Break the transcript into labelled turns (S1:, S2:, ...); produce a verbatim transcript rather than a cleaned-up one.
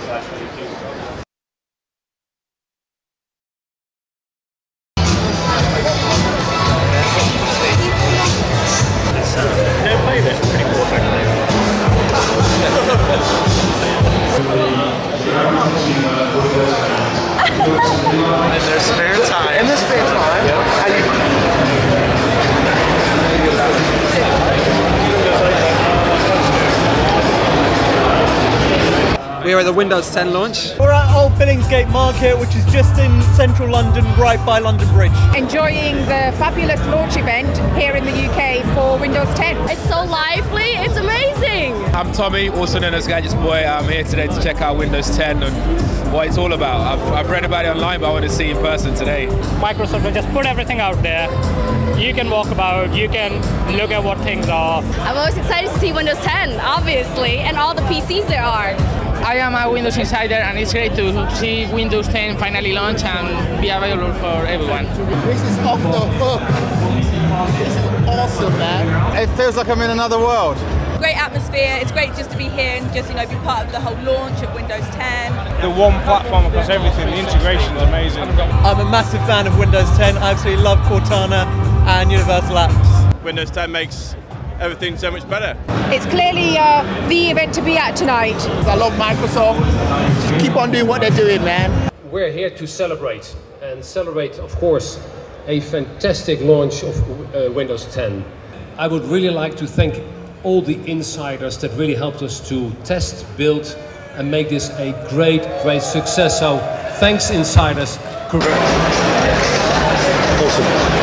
S1: Don't play this pretty cool effectively.
S2: In their spare time.
S3: In their spare time.
S2: Yep.
S3: And you...
S4: We're at the Windows ten launch.
S5: We're at Old Billingsgate Market, which is just in central London, right by London Bridge.
S6: Enjoying the fabulous launch event here in the U K for Windows ten.
S7: It's so lively, it's amazing!
S8: I'm Tommy, also known as Gadgets Boy. I'm here today to check out Windows ten and what it's all about. I've, I've read about it online, but I want to see it in person today.
S1: Microsoft will just put everything out there. You can walk about, you can look at what things are.
S7: I'm always excited to see Windows ten, obviously, and all the P Cs there are.
S9: I am a Windows insider, and it's great to see Windows ten finally launch and be available for everyone.
S3: This is off the hook. This is awesome, man. It feels like I'm in another world.
S10: Great atmosphere. It's great just to be here and just, you know, be part of the whole launch of Windows ten.
S11: The one platform across everything, the integration is amazing.
S5: I'm a massive fan of Windows ten. I absolutely love Cortana and Universal Apps.
S11: Windows ten makes everything so much better.
S6: It's clearly uh, the event to be at tonight.
S3: I love Microsoft. Just keep on doing what they're doing, man.
S12: We're here to celebrate, and celebrate, of course, a fantastic launch of uh, Windows ten. I would really like to thank all the insiders that really helped us to test, build, and make this a great, great success. So, thanks, insiders.
S2: Awesome.